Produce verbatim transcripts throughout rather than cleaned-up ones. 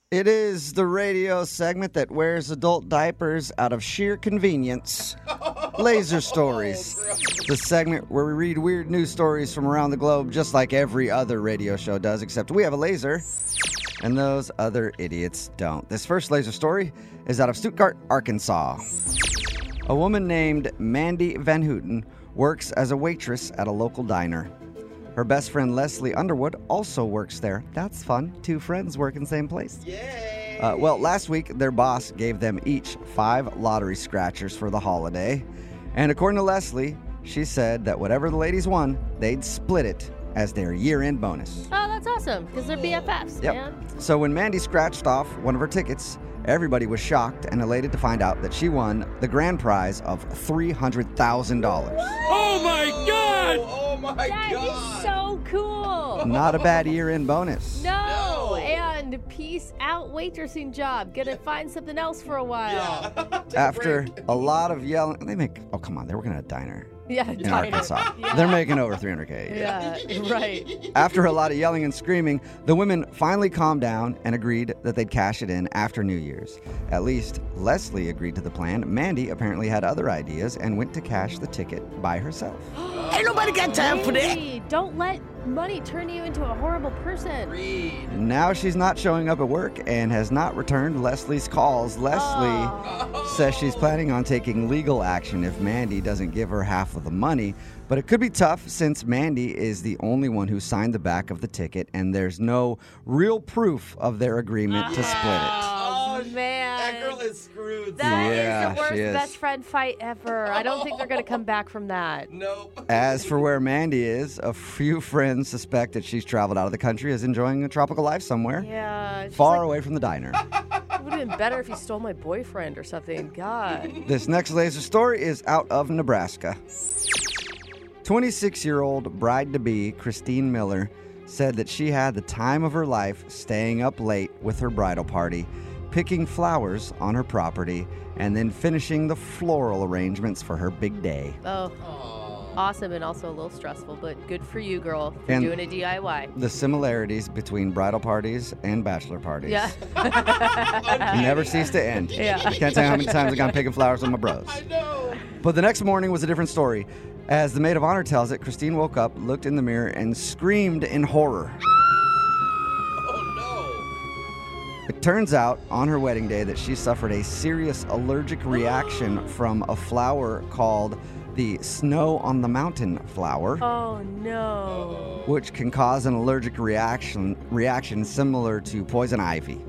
It is the radio segment that wears adult diapers out of sheer convenience. Laser Stories. The segment where we read weird news stories from around the globe just like every other radio show does, except we have a laser and those other idiots don't. This first laser story is out of Stuttgart, Arkansas. A woman named Mandy Van Houten works as a waitress at a local diner. Her best friend Leslie Underwood also works there. That's fun. Two friends work in the same place. Yay! Uh, well, last week, their boss gave them each five lottery scratchers for the holiday. And according to Leslie, she said that whatever the ladies won, they'd split it as their year-end bonus. Oh, that's awesome, because they're B F Fs, Yep. man. So when Mandy scratched off one of her tickets, everybody was shocked and elated to find out that she won the grand prize of three hundred thousand dollars. Oh my God! Oh my That God! is so cool. Not a bad year-end bonus. No, No. and peace out waitressing job. Gonna find something else for a while. Yeah. Take a After break. a lot of yelling, they make, oh, come on, they're working at a diner Yeah, in diner. Arkansas. Yeah. They're making over three hundred K. Yeah, right. After a lot of yelling and screaming, the women finally calmed down and agreed that they'd cash it in after New Year's. At least, Leslie agreed to the plan. Mandy apparently had other ideas and went to cash the ticket by herself. Ain't nobody got time for that. Hey, don't let money turn you into a horrible person. Read. Now she's not showing up at work and has not returned Leslie's calls. Leslie Oh. says she's planning on taking legal action if Mandy doesn't give her half of the money. But it could be tough since Mandy is the only one who signed the back of the ticket and there's no real proof of their agreement to split it. Oh, sh- man. That girl is screwed. That is Yeah, the worst she is. best friend fight ever. I don't think they're going to come back from that. Nope. As for where Mandy is, a few friends suspect that she's traveled out of the country, is enjoying a tropical life somewhere, Yeah. it's far like, away from the diner. it would have been better if you stole my boyfriend or something. God. This next laser story is out of Nebraska. twenty-six-year-old bride-to-be Christine Miller said that she had the time of her life staying up late with her bridal party, picking flowers on her property, and then finishing the floral arrangements for her big day. Oh, Aw. awesome and also a little stressful, but good for you, girl, for And- doing a D I Y. The similarities between bridal parties and bachelor parties Yeah. never cease to end. Yeah. I can't tell you how many times I've gone picking flowers with my bros. I know. But the next morning was a different story. As the maid of honor tells it, Christine woke up, looked in the mirror, and screamed in horror. Oh It turns out, on her wedding day, that she suffered a serious allergic reaction from a flower called the snow on the mountain flower, Oh, no. no. which can cause an allergic reaction reaction similar to poison ivy.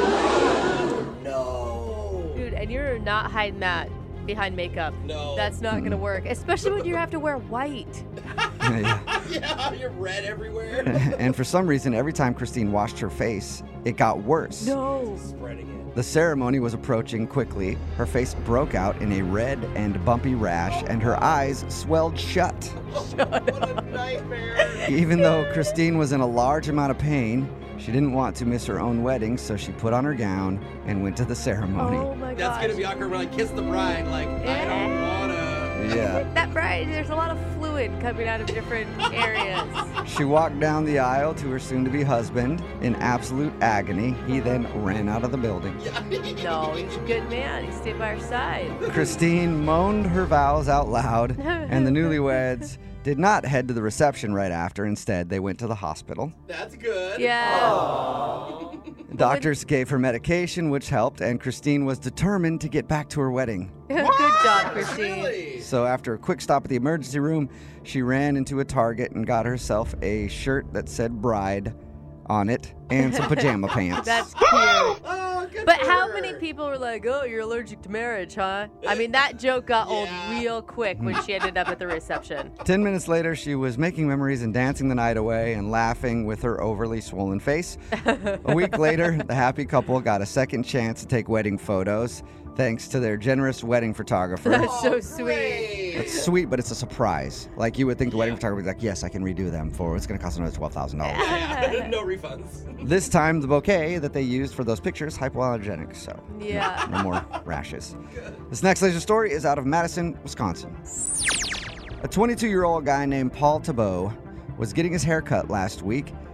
No. Dude, and you're not hiding that behind makeup. No. That's not going to work, especially when you have to wear white. Yeah. Yeah, you're red everywhere. And for some reason, every time Christine washed her face, it got worse. No. Spreading it. The ceremony was approaching quickly. Her face broke out in a red and bumpy rash, and her eyes swelled shut. What a nightmare. Even though Christine was in a large amount of pain, she didn't want to miss her own wedding, so she put on her gown and went to the ceremony. Oh, my God. That's gonna be awkward when I kiss the bride. Like, I don't wanna. Yeah. That bride, there's a lot of fluid coming out of different areas. She walked down the aisle to her soon-to-be husband in absolute agony. He then ran out of the building. No, he's a good man. He stayed by her side. Christine moaned her vows out loud, and the newlyweds did not head to the reception right after. Instead, they went to the hospital. That's good. Yeah. Doctors gave her medication, which helped, and Christine was determined to get back to her wedding. Good job, Christine. Really? So after a quick stop at the emergency room, she ran into a Target and got herself a shirt that said bride on it and some pajama pants. That's cute. Oh, good But for how her. many people were like, oh, you're allergic to marriage, huh? I mean, that joke got old Yeah. real quick when she ended up at the reception. Ten minutes later, she was making memories and dancing the night away and laughing with her overly swollen face. A week later, the happy couple got a second chance to take wedding photos thanks to their generous wedding photographer. That's so Oh, sweet. great. It's sweet, but it's a surprise. Like, you would think the wedding photographer would be like, yes, I can redo them for, it's going to cost another twelve thousand dollars. Yeah, no refunds. This time, the bouquet that they used for those pictures, hypoallergenic, so Yeah. no more rashes. This next laser story is out of Madison, Wisconsin. A twenty-two-year-old guy named Paul Tebow was getting his hair cut last week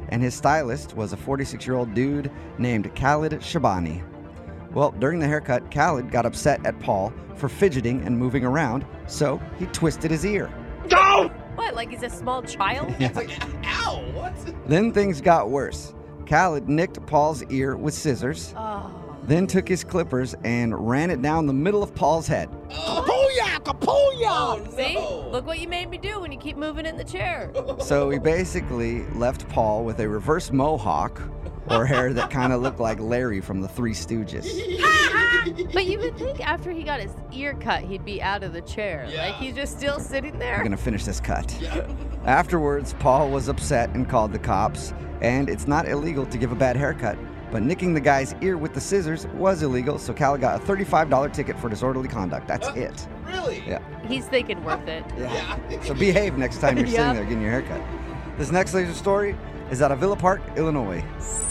and his stylist was a forty-six-year-old dude named Khalid Shabani. Well, during the haircut, Khalid got upset at Paul for fidgeting and moving around, so he twisted his ear. What, like he's a small child? It's like, ow, what? Then things got worse. Khalid nicked Paul's ear with scissors, Oh. then took his clippers and ran it down the middle of Paul's head. Kapooyah! Kapooyah! Oh, See? no. Look what you made me do when you keep moving in the chair. So he basically left Paul with a reverse mohawk, or hair that kind of looked like Larry from the Three Stooges. But you would think after he got his ear cut, he'd be out of the chair. Yeah. Like he's just still sitting there. We're gonna finish this cut. Yeah. Afterwards, Paul was upset and called the cops, and it's not illegal to give a bad haircut, but nicking the guy's ear with the scissors was illegal, so Khalid got a thirty-five dollars ticket for disorderly conduct. That's Uh, it. Really? Yeah. He's thinking worth it. Yeah. So behave next time you're Yep. sitting there getting your haircut. This next laser story is out of Villa Park, Illinois.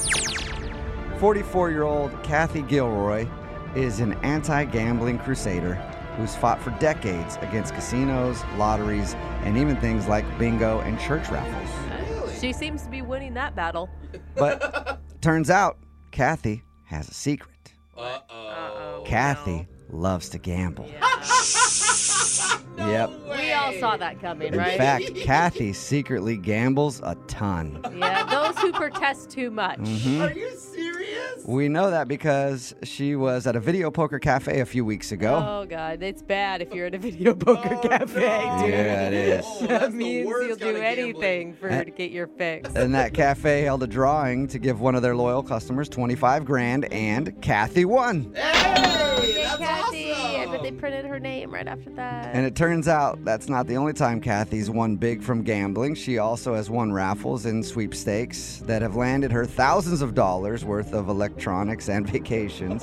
forty-four-year-old Kathy Gilroy is an anti-gambling crusader who's fought for decades against casinos, lotteries, and even things like bingo and church raffles. Really? She seems to be winning that battle. But turns out Kathy has a secret. Uh-oh. Uh-oh. Kathy loves to gamble. No Yep. We all saw that coming, In right? fact, Kathy secretly gambles a ton. Yeah, those who protest too much. Mhm. Are you serious? We know that because she was at a video poker cafe a few weeks ago. Oh, God. It's bad if you're at a video poker Oh, cafe, no. dude. Yeah, it is. Oh, that's That the means worst you'll kind do of gambling. anything for Uh, to get your fix. And that cafe held a drawing to give one of their loyal customers twenty-five grand, and Kathy won. Hey, Yay, that's Kathy. I bet they awesome. printed her name right after that. And it turns out that's not the only time Kathy's won big from gambling. She also has won raffles and sweepstakes that have landed her thousands of dollars worth of electronics and vacations.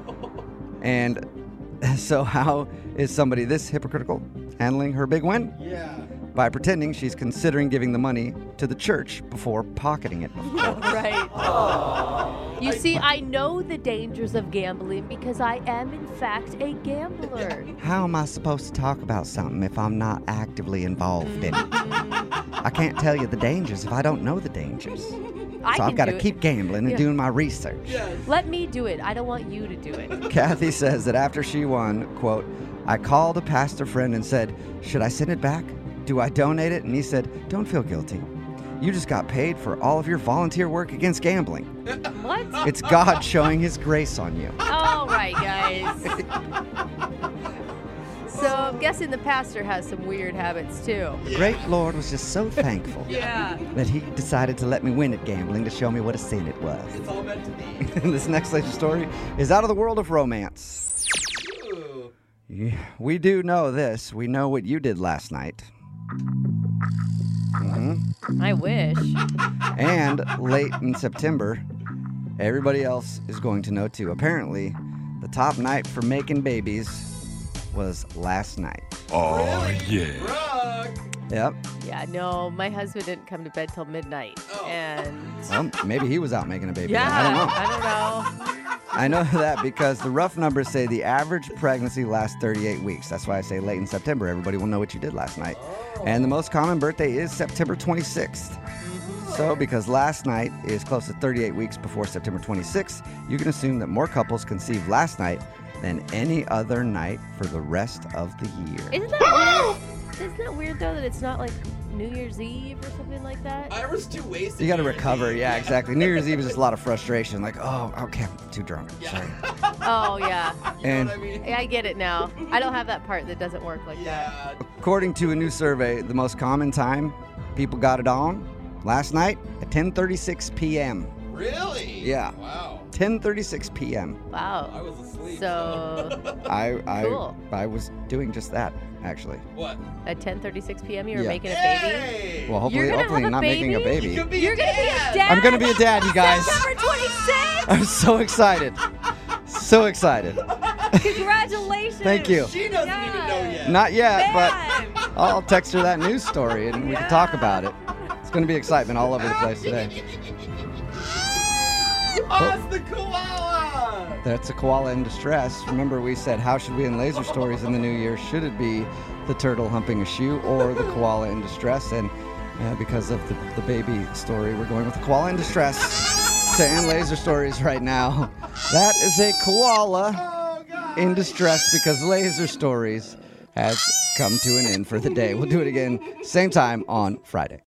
And so how is somebody this hypocritical handling her big win? Yeah. By pretending she's considering giving the money to the church before pocketing it. Right. You see, I know the dangers of gambling because I am, in fact, a gambler. How am I supposed to talk about something if I'm not actively involved in it? I can't tell you the dangers if I don't know the dangers. I So I've can got do to it. keep gambling and Yeah. doing my research. Yes. Let me do it. I don't want you to do it. Kathy says that after she won, quote, I called a pastor friend and said, should I send it back? Do I donate it? And he said, don't feel guilty. You just got paid for all of your volunteer work against gambling. What? It's God showing his grace on you. All right, guys. So I'm guessing the pastor has some weird habits too. The great Lord was just so thankful Yeah. that he decided to let me win at gambling to show me what a sin it was. It's all meant to be. This next laser story is out of the world of romance. Ooh. Yeah, we do know this. We know what you did last night. hmm I wish. And late in September, everybody else is going to know too. Apparently, the top night for making babies was last night. Oh, yeah. Brooke. Yep. Yeah, no, my husband didn't come to bed till midnight. Oh. And Well, maybe he was out making a baby. yeah, I don't know. I don't know. I know that because the rough numbers say the average pregnancy lasts thirty-eight weeks. That's why I say late in September, everybody will know what you did last night. And the most common birthday is September twenty-sixth. So, because last night is close to thirty-eight weeks before September twenty-sixth, you can assume that more couples conceived last night than any other night for the rest of the year. Isn't that weird? Isn't that weird though that it's not like New Year's Eve or something like that? I was too wasted. You got to New Year's recover. Eve. Yeah, exactly. New Year's Eve is just a lot of frustration. Like, oh, okay, I'm too drunk. Sorry. Oh yeah. You And- know what I mean? Yeah, I get it now. I don't have that part that doesn't work like that. Yeah. According to a new survey, the most common time people got it on last night at ten thirty-six p.m. Really? Yeah. Wow. ten thirty-six p.m. I Wow. was asleep. So I I Cool. I was doing just that actually. What? at ten thirty-six p.m. you were Yeah. making a baby. Hey! Well, hopefully, You're gonna hopefully have a not making a baby? baby. You could be You're a gonna be a dad. dad. I'm gonna be a dad, you guys. September twenty-sixth. I'm so excited. So excited. Congratulations. Thank you. She doesn't Yeah. even know yet. Not yet, but Man. I'll text her that news story and we can talk Yeah. about it. It's gonna be excitement all over the place today. Oh, it's the koala! That's a koala in distress. Remember, we said, how should we end laser stories in the new year? Should it be the turtle humping a shoe or the koala in distress? And Uh, because of the, the baby story, we're going with a koala in distress to end Laser Stories right now. That is a koala in distress because Laser Stories has come to an end for the day. We'll do it again same time on Friday.